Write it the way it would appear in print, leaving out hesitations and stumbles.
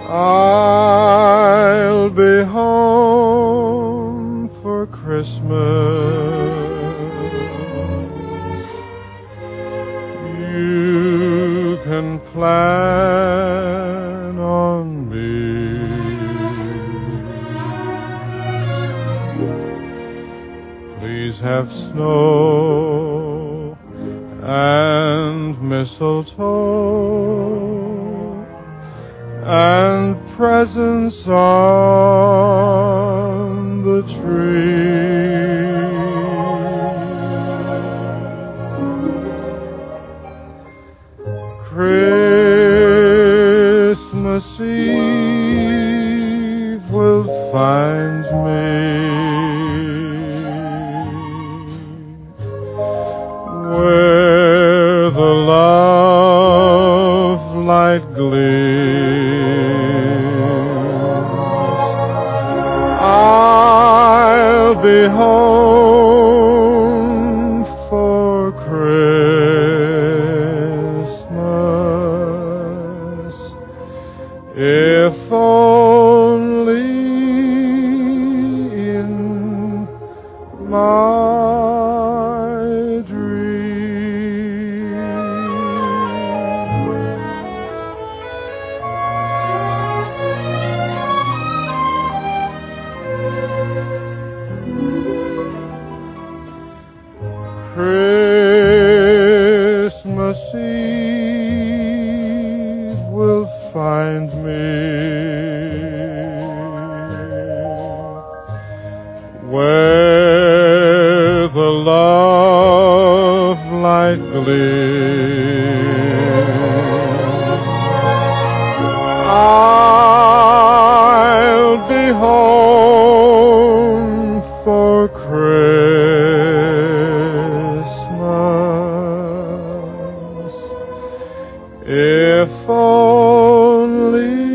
I'll be home for Christmas. You can plan on me. Please have snow and mistletoe and presents on the tree. Christmas Eve will find me where the love light gleams. I'll be home for Christmas, if only in my dream. Christmas Eve will find me where the love light gleams. I'll be home for Christmas, if only